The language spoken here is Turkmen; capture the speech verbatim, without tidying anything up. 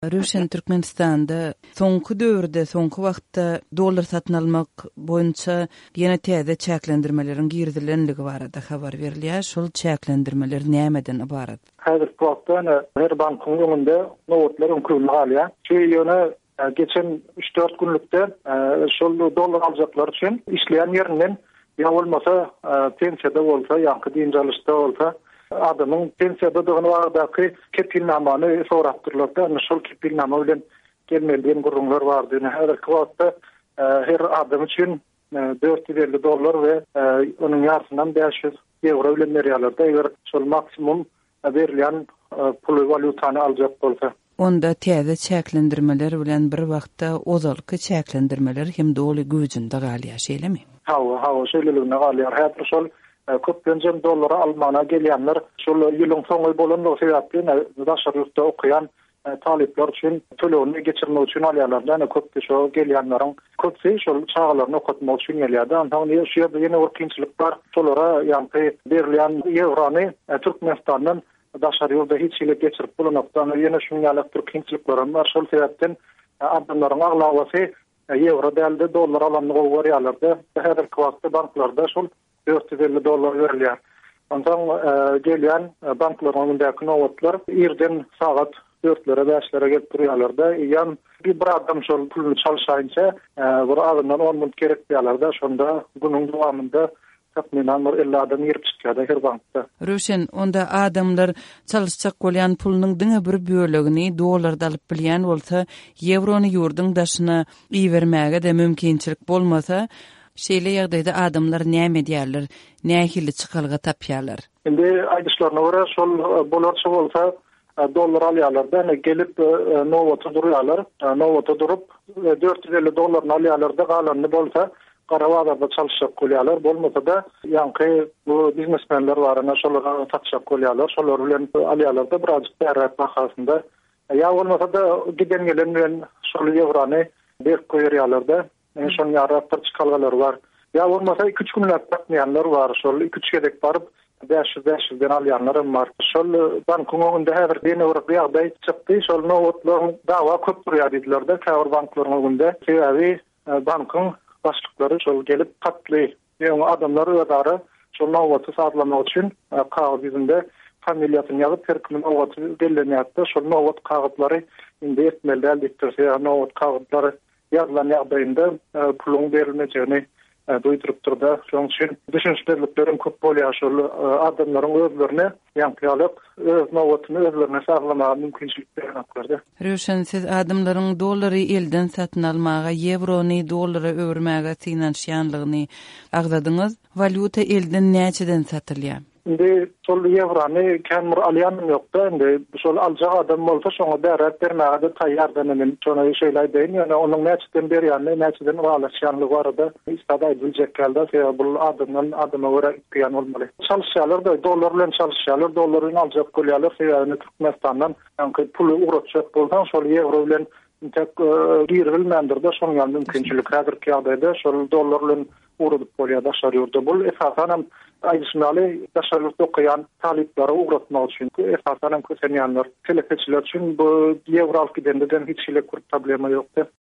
Rüşen Türkmenistan'da soňky döwürde, soňky wagtda dolar satyn almak boýunça ýene täze çäklendirmelerin girdilenligi barada habar berilýär. Şol çäklendirmeler nämeden ibarat? Häzir wagtda her bankyň öňünde nowatlar öňkürlügi alýar. Şu ýöne geçen üç dört günlükde şol dolar aljaklar üçin işleýän ýerinden ýa bolmasa pensiýada bolsa, ýa-da diňjalykda bolsa adamın pensiyada döwün wagtdaky kepilnamany soratdyrlar. Şol kepilnama bilen gelmeliň gurrunlar bardy. Häzirki wagtda her adam üçin dört yüz elli dolar we onuň ýartyndan beş yüz euro bilen berýärler. Eger şol maksimum berilýän pul valutany aljak bolsa. Onda täze çäklendirmeler bilen bir wagtda ozalky çäklendirmeler hem de oly güýjünde galýar şeýlemi? Hawa, hawa şeýleligine galýar. Häzir şol köpden dolara Almana gelýänler şol ýylyň soňy bolan sebäpli daşarykda okuyan talipler üçin tölegini geçirmek üçin alýarlar. Ýani köpde şo gelýänleriň köpsi şol çağlaryny okutmak üçin gelýärdi. Ondan ýa şu ýerde ýene orkinçilik bar. Şolara ýa-ni berilýän ýevrony Türkmenistandan daşary ýolda hiç ile geçirip bolanokdan ýene şuňaly türkmençilikler bar. Şol sebäpden adamlaryň aglawaty ýewro dälde dolar alanyny gowarýarlardy. Häzirki wagtda banklarda şol dört yüz elli dolar verilýär. Ondan gelýän banklaryň öňündäki nowatlar irden sagat dörtlere beşlere gelip durýarlar-da. Ýan bir adam şol pulny çalşaýynça bir adamdan on ming gerek diýerler-de. Şonda günüň dowamında tapminan elli adam ýerip çykýar her bankda. Rüşen, onda adamlar çalışjak bolýan pulunyň diňe bir bölegini dolarda alyp bilýän bolsa, ýevrony ýurdun daşyna iýermäge de mümkinçilik bolmasa, şeýle ýagdaýda adamlar näme diýerler, nähili çykalga tapýarlar. Indi aýdyşlaryna görä şol bolarça bolsa dolar alýarlar, gelip nowata durýarlar, nowata durup dört yüz elli dolar alýarlar, galanyny bolsa Garawada çalışjak bolýarlar, bolmasa da ýanky bu biznesmenler barana şolara satjak bolýarlar, şolar bilen alýarlar da birazjyk bärak bahasynda. Ýa bolmasa da giden gelen bilen şol ýevrony berip goýarlar-da. Şon ýaratdyr çykalgalar bar. Ýa bolmasa iki üç günlük tapmaýanlar bar. Şol iki üç gedek barıp beş yüz beş yüz den alýanlar bar. Şol bankyň öňünde häzir ýene bir ýagdaý çykdy. Şol nowatlaryň dawa köp durýar diýdiler-de. Käwr banklaryň öňünde. Sebebi bankyň başlyklary şol gelip katly ýöne adamlar öýdary şol nowaty saglamak üçin kağıt ýüzünde familiýasyny ýazyp terkimin nowaty bellenýärdi. Şol nowat kağıtlary indi etmeli elbetde nowat kağıtlary ýazylan ýagdaýynda pulun berilmejegini duýdurup durdy. Şoň üçin düşünçlerliklerim köp bolýar. Şol adamlaryň özlerine ýankylyk öz nowatyny özlerine saglamagy mümkinçilikleri haklardy. Rüşen, siz adamlaryň dolary elden satyn almaga, ýevrony dolara öwürmäge synanşýanlygyny agdadyňyz. Valuta elden näçeden satylýar? Indi şol ýevrony kämir alýanym ýokda. Indi şol aljak adam bolsa şoňa bärak bermäge de taýýardan men şonu şeýle diýen, ýani onuň näçeden berýänli, näçeden waglaşýanlygy barada istada biljek geldi. Sebäbi bu adamdan adama görä ýan bolmaly. Çalışýarlar da dolar bilen çalışýarlar, dolaryny aljak bolýarlar. Sebäbi Türkmenistandan ýa-ni puly uratjak bolsa şol ýewro bilen tek girilmändir de şoňa mümkinçilik häzirki ýagdaýda şol dolar bilen urup bolýar daşary ýurda. Bu esasen aýdyşmaly daşarykda okuyan talipleri uğratmak üçin esasen kösenýänler, telepeçiler üçin bu ýewro alkydenden hiç ile problem ýokdy.